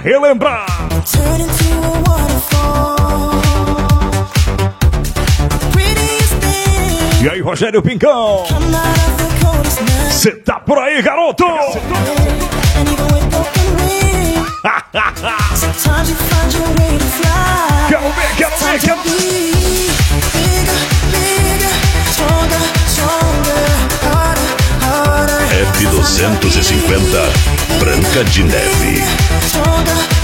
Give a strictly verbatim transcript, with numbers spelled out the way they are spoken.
relembrar. E aí, Rogério Pincão? Cê tá por aí, garoto? Quero ver, quero ver, quero ver. F duzentos e cinquenta Branca de Neve.